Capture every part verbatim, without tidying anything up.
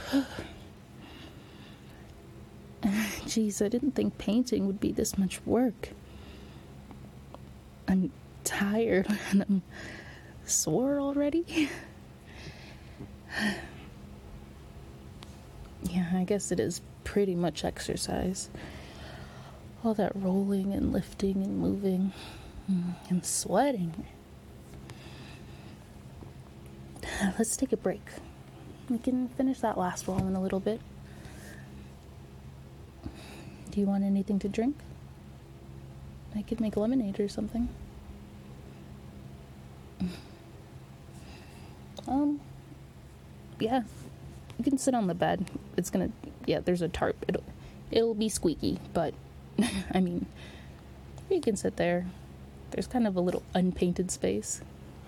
Jeez, I didn't think painting would be this much work. I'm tired and I'm sore already. Yeah, I guess it is pretty much exercise. All that rolling and lifting and moving and sweating. Let's take a break. We can finish that last roll in a little bit. Do you want anything to drink? I could make lemonade or something. Um, yeah. You can sit on the bed. It's gonna, yeah, there's a tarp. It'll, it'll be squeaky, but, I mean, you can sit there. There's kind of a little unpainted space.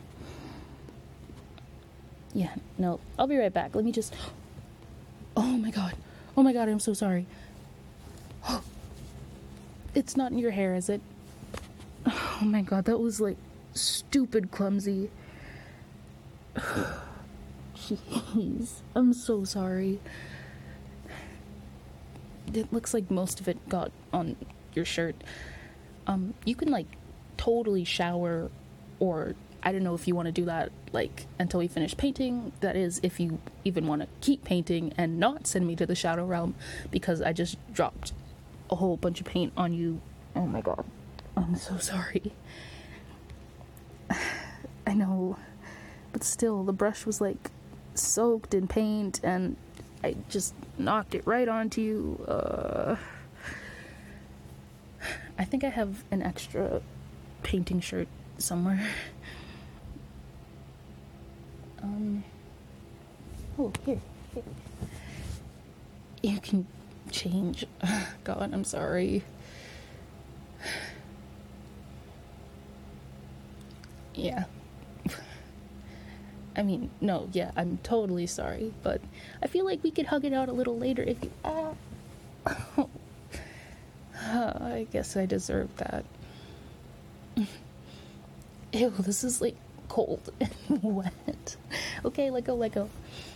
Yeah, no, I'll be right back. Let me just, oh my god. Oh my god, I'm so sorry. It's not in your hair, is it? Oh my god, that was like stupid clumsy. Jeez, I'm so sorry. It looks like most of it got on your shirt. Um, you can like totally shower, or I don't know if you want to do that like until we finish painting. That is, if you even want to keep painting and not send me to the shadow realm, because I just dropped a whole bunch of paint on you. Oh my god, I'm so sorry. I know, but still, the brush was like soaked in paint and I just knocked it right onto you. Uh, I think I have an extra painting shirt somewhere. Um, oh, here, here. You can change. God, I'm sorry. Yeah. I mean, no, yeah, I'm totally sorry, but I feel like we could hug it out a little later if you... Oh. Oh. I guess I deserve that. Ew, this is, like, cold and wet. Okay, let go, let go.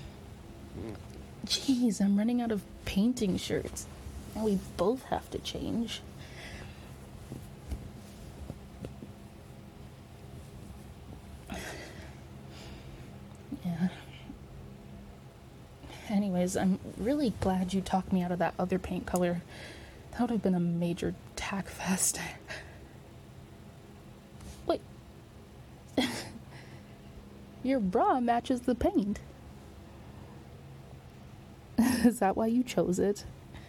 Jeez, I'm running out of painting shirts. Now we both have to change. Yeah. Anyways, I'm really glad you talked me out of that other paint color. That would have been a major tack fest. Wait. Your bra matches the paint. Is that why you chose it?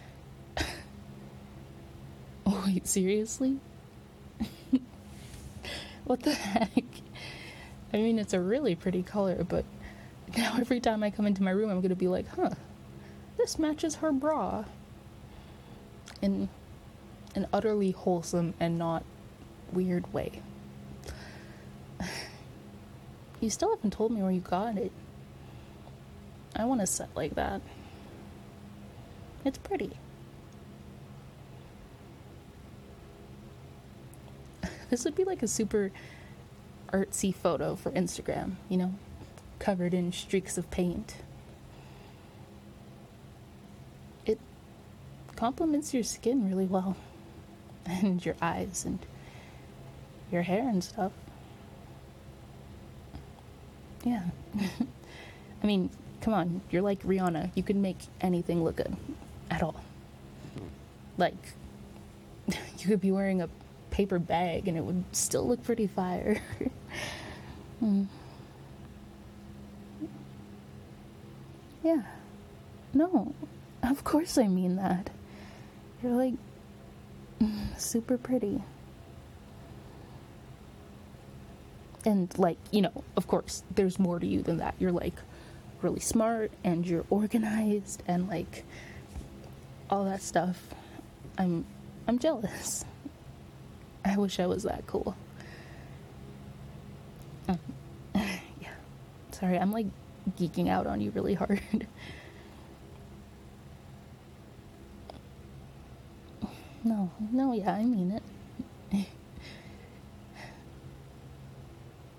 Oh, wait, seriously? What the heck? I mean, it's a really pretty color, but now every time I come into my room, I'm gonna be like, huh, this matches her bra. In an utterly wholesome and not weird way. You still haven't told me where you got it. I want a set like that. It's pretty. This would be like a super artsy photo for Instagram, you know? Covered in streaks of paint. It complements your skin really well. And your eyes and your hair and stuff. Yeah. I mean, come on, you're like Rihanna. You can make anything look good. At all. Like, you could be wearing a paper bag and it would still look pretty fire. mm. Yeah. No, of course I mean that. You're like super pretty. And like, you know, of course, there's more to you than that. You're like really smart and you're organized and like all that stuff. I'm I'm jealous. I wish I was that cool. Um, yeah. Sorry, I'm like geeking out on you really hard. No, no, yeah, I mean it.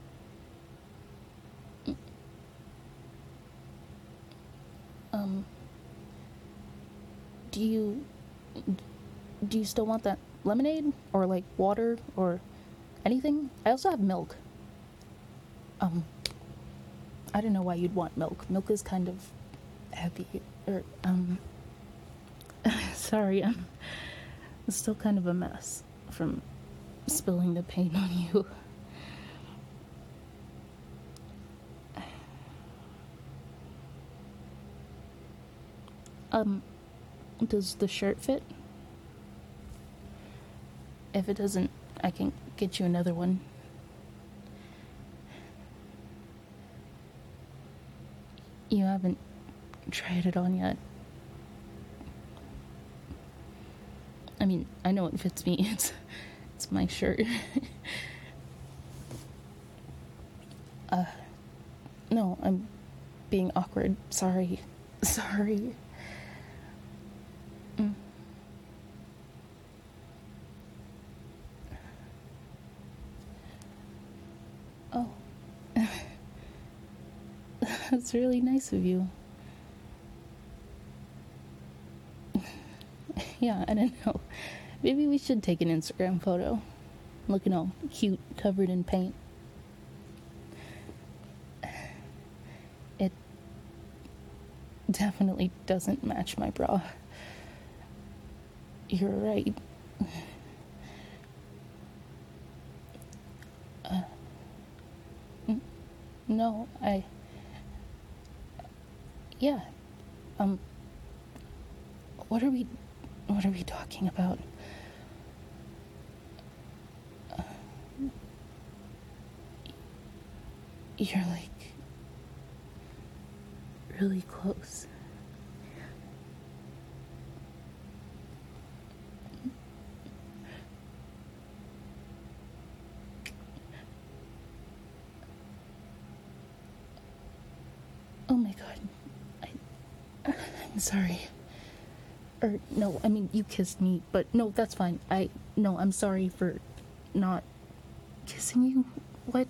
um, do you do you still want that lemonade or like water or anything? I also have milk. Um, I don't know why you'd want milk. Milk is kind of heavy. Or um, sorry, I'm still kind of a mess from spilling the paint on you. Um, does the shirt fit? If it doesn't, I can get you another one. You haven't tried it on yet. I mean, I know it fits me. It's it's my shirt. uh, no, I'm being awkward. Sorry. Sorry. Mm. Oh. That's really nice of you. Yeah, I don't know. Maybe we should take an Instagram photo. Looking all cute, covered in paint. It definitely doesn't match my bra. You're right. Uh, n- no, I... Yeah. Um... What are we... What are we talking about? Uh, you're like... really close. Oh my god. I, I'm sorry. Or, no, I mean, you kissed me, but no, that's fine. I, no, I'm sorry for not kissing you. What?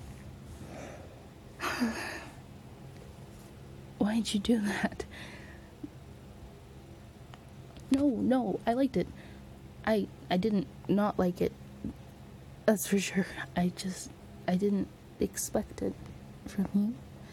Why'd you do that? No, no, I liked it. I, I didn't not like it. That's for sure. I just, I didn't expect it from you.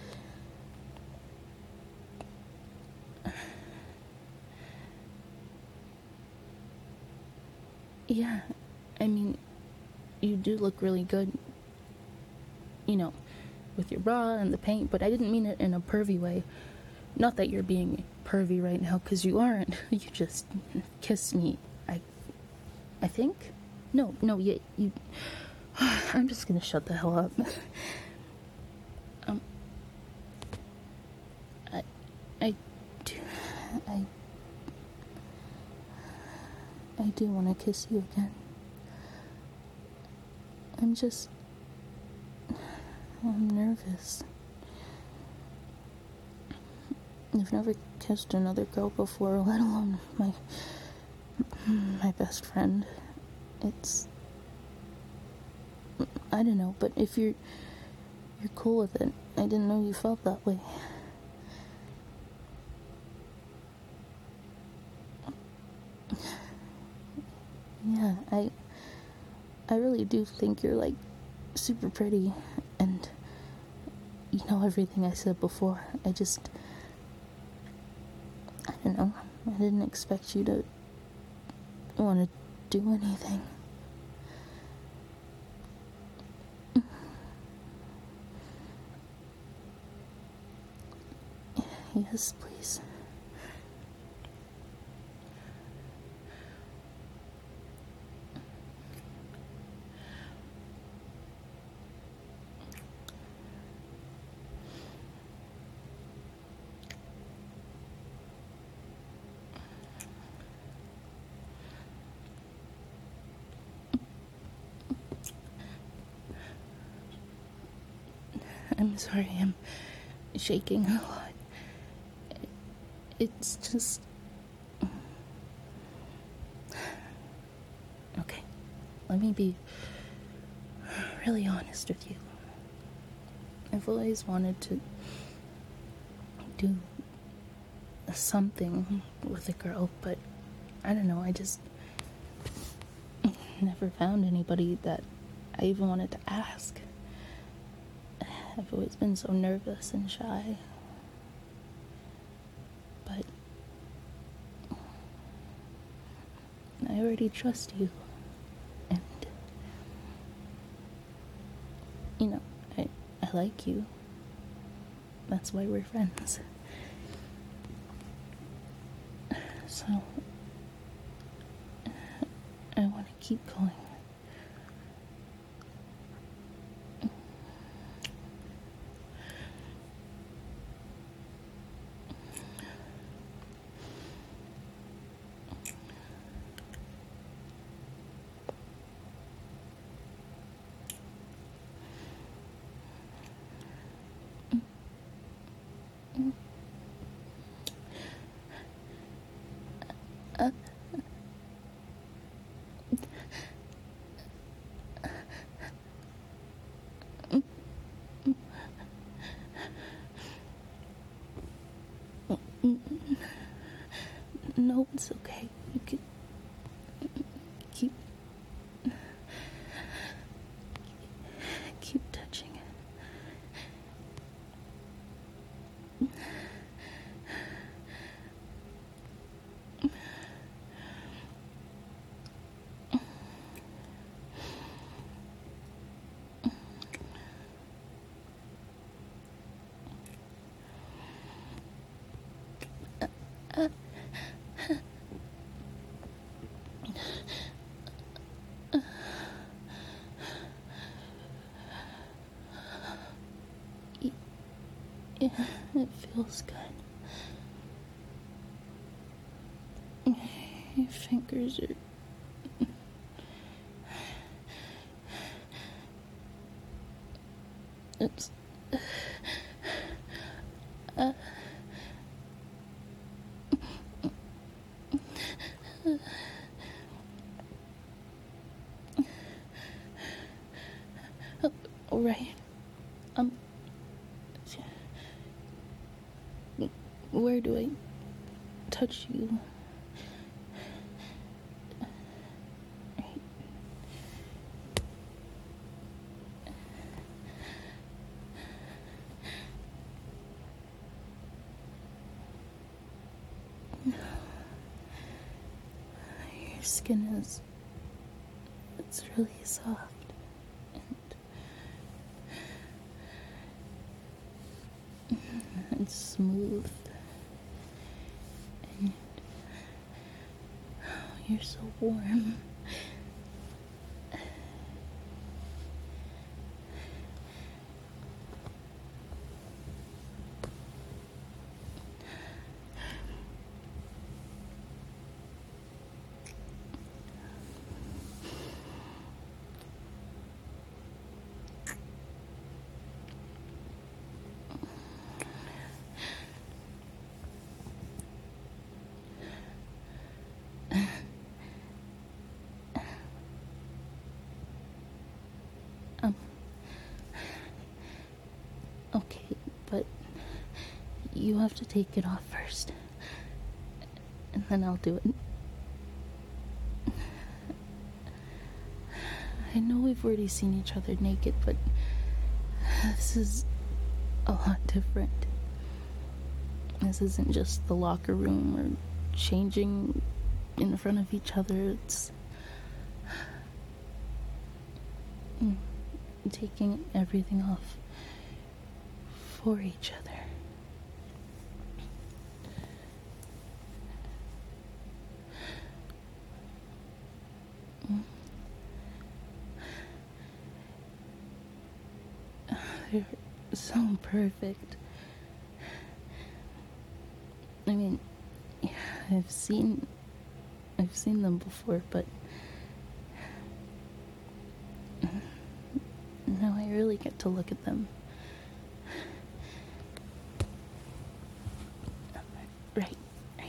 Yeah, I mean, you do look really good, you know, with your bra and the paint, but I didn't mean it in a pervy way. Not that you're being pervy right now, because you aren't. You just kissed me, I, I think? No, no, you, you, I'm just gonna shut the hell up. um, I, I do, I... I do want to kiss you again. I'm just... I'm nervous. I've never kissed another girl before, let alone my... my best friend. It's... I don't know, but if you're... you're cool with it, I didn't know you felt that way. Yeah, I... I really do think you're, like, super pretty, and you know everything I said before. I just... I don't know. I didn't expect you to want to do anything. Yes, please. I'm sorry, I'm shaking a lot. It's just... Okay, let me be really honest with you. I've always wanted to do something with a girl, but I don't know, I just never found anybody that I even wanted to ask. I've always been so nervous and shy. But I already trust you. And, you know, I, I like you. That's why we're friends. So, I want to keep going. No, it's okay. You can keep keep touching it. Yeah, it feels good. Your fingers are... It's... Uh... All right. Um... Where do I touch you? Right. Your skin is... it's really soft. And it's smooth. And you're so warm. Um, okay, but you have to take it off first, and then I'll do it. I know we've already seen each other naked, but this is a lot different. This isn't just the locker room or changing in front of each other. It's taking everything off for each other. They're so perfect. I mean, yeah, I've seen I've seen them before, but now I really get to look at them. Right, right.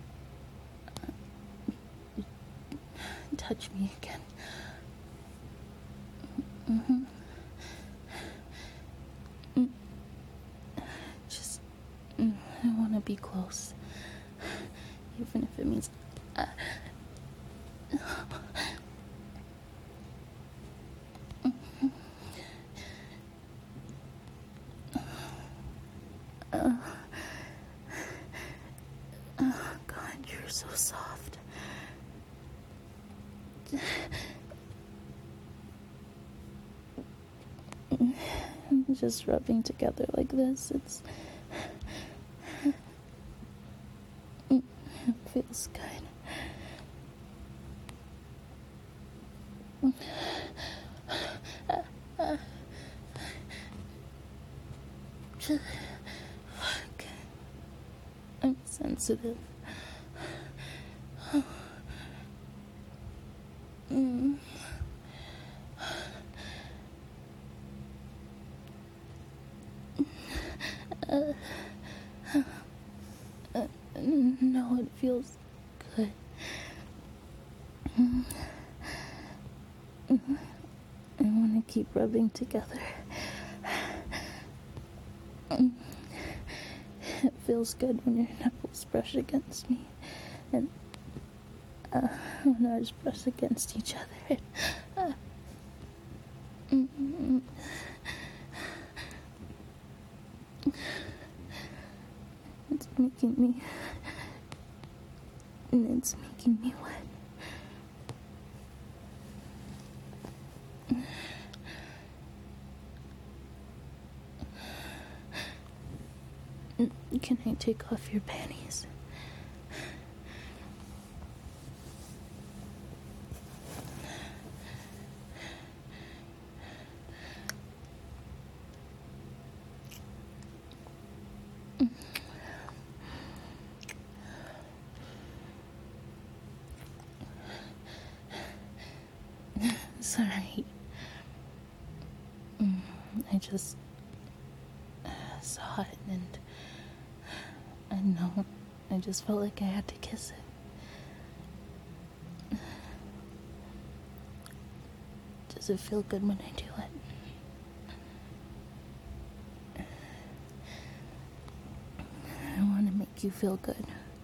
Touch me again. Mm-hmm. Mm. Just, mm, I want to be close. Even if it means... Uh, uh, oh, God, you're so soft. Just rubbing together like this, it's... it feels good. Okay. I'm sensitive. Mm. Uh, uh, no, it feels good. Mm. I want to keep rubbing together. Mm. It feels good when your nipples brush against me, and uh, when ours brush against each other. Uh, mm-hmm. It's making me, and it's making me wet. Can I take off your panties? Sorry. Mm, I just uh, saw it and I know. I just felt like I had to kiss it. Does it feel good when I do it? I want to make you feel good.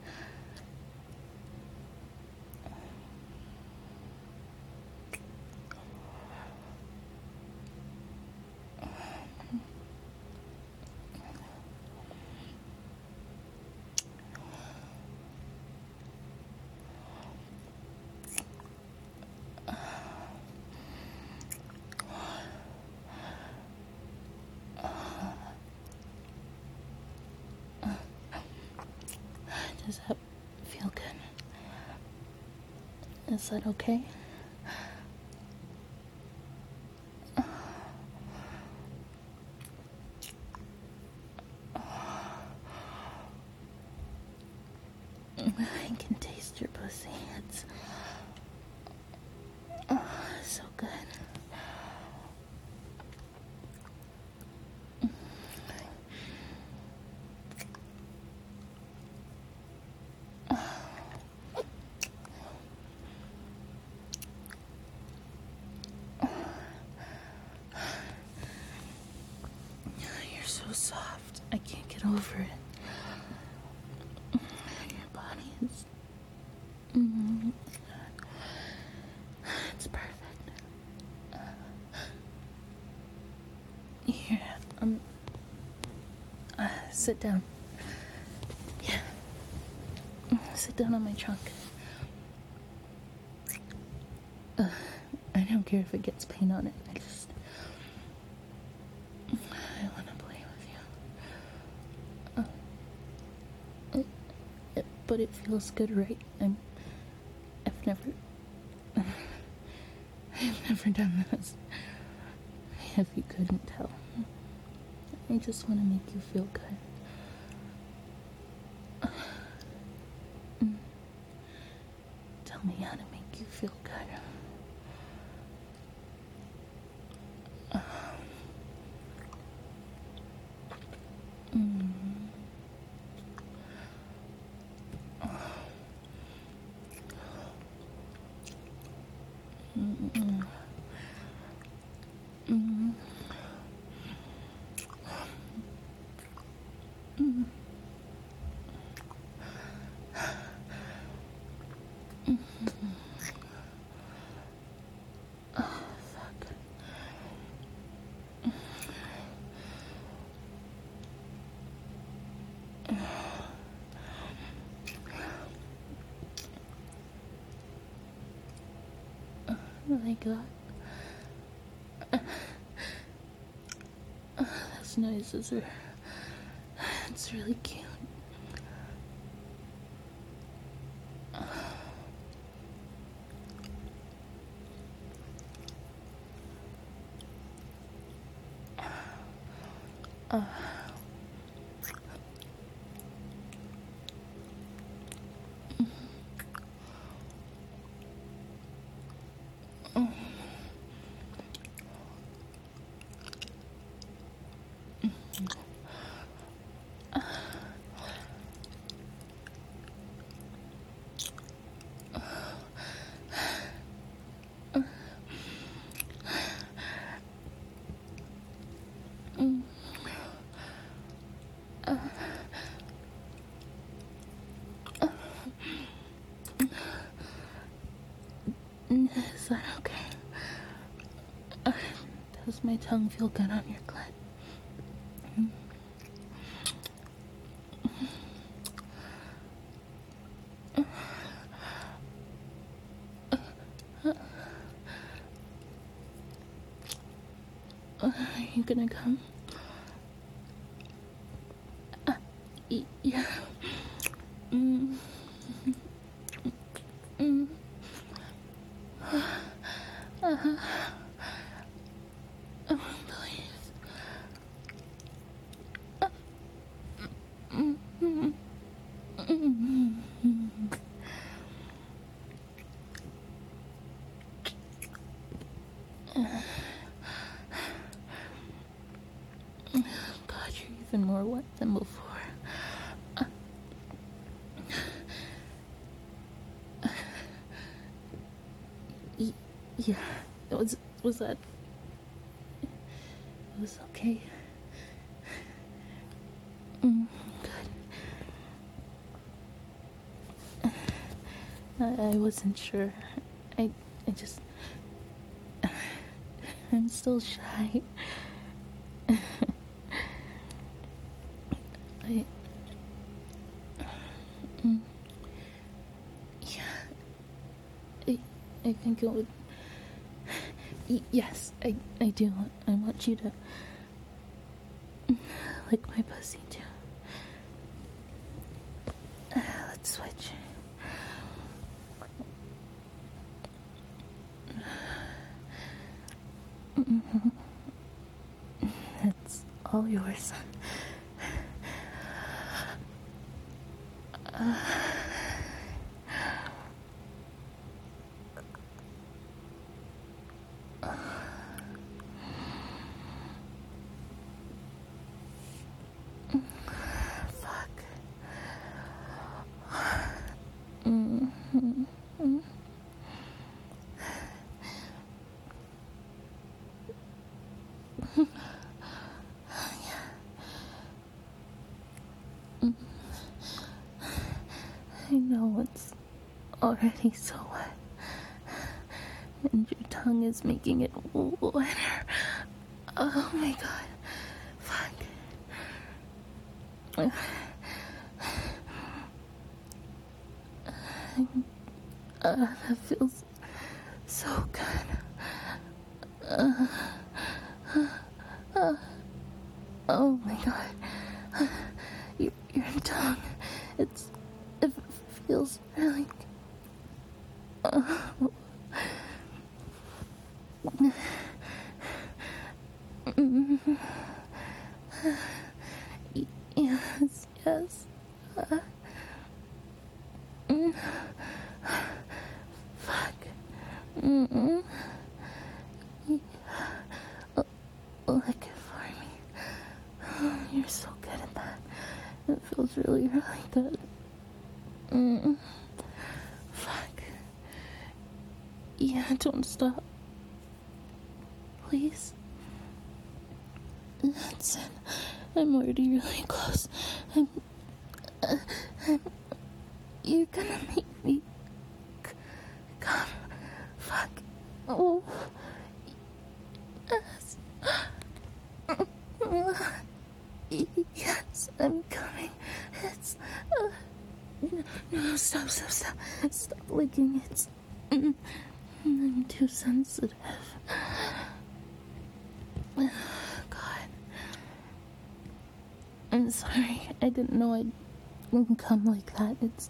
Does that feel good? Is that okay? I can taste your pussy. It's oh, so good. You're so soft. I can't get over it. Your body is... Mm, it's perfect. Here, um... Uh, sit down. Yeah. Sit down on my trunk. Uh, I don't care if it gets paint on it. I just... I want to play with you. Uh, it, it, but it feels good, right? I'm... I've never... I've never done this. If you couldn't tell. I just want to make you feel good. Mm. Tell me how to make you feel good. Mm. Mm-mm. Oh, fuck. Oh my god. Those noises are... It's really cute. Uh, Is that okay? Uh, does my tongue feel good on your clit? Are you gonna come? Uh, y- yeah. Mm. Mm. Uh-huh. Oh, please. Uh, mm, mm, mm, mm. God, you're even more wet than before. Uh, y- yeah, it was was that? It was okay. Mm, good. I, I wasn't sure. I I just I'm still shy. I mm, yeah. I I think it would. Y- yes, I I do. I want you to lick my pussy too. Uh, let's switch. Mm-hmm. It's all yours. Uh, fuck. Mm-hmm. I know it's already so wet, and your tongue is making it wetter. Oh my god. Fuck. Uh, that feels so good. Uh, uh, oh my god. Your, your tongue, it's, it feels really... Uh, yes, yes. Uh, mm, fuck. Mm-mm. Uh, Lick it for me. Oh, you're so good at that. It feels really, really good. Mm. Fuck. Yeah, don't stop. Please. That's it. I'm already really close. I'm, uh, I'm, you're gonna make me c- stop, stop, stop. Stop licking it. I'm too sensitive. God. I'm sorry. I didn't know I'd come like that. It's...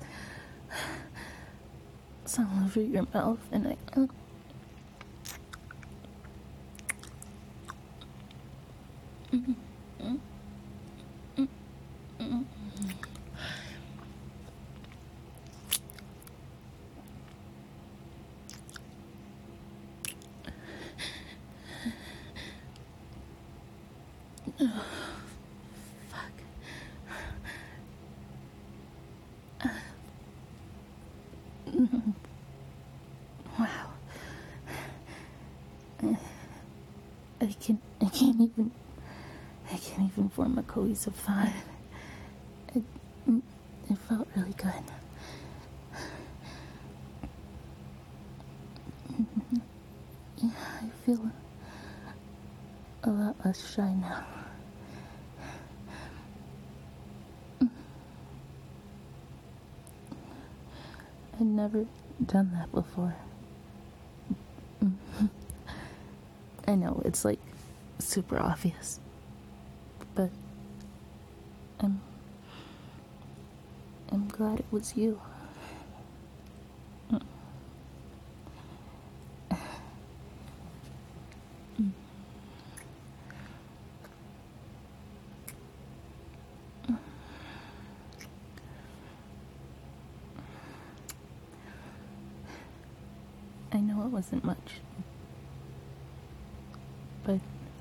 It's all over your mouth, and I... Uh, mm-hmm. Oh, fuck. Uh, wow. Uh, I can I can't even I can't even form a cohesive thought. It, it felt really good. Yeah, I feel a lot less shy now. I'd never done that before. I know, it's like super obvious, but I'm I'm glad it was you. I know it wasn't much, but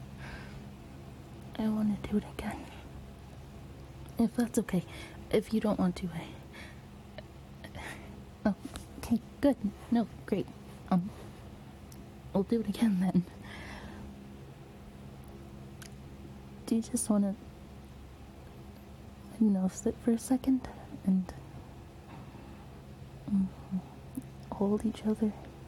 I want to do it again. If that's okay. If you don't want to, I... Oh, okay, good. No, great. Um, we'll do it again then. Do you just want to... you know, sit for a second and... Mm, hold each other?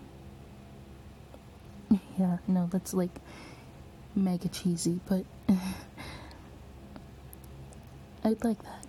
Yeah, no, that's like mega cheesy, but I'd like that.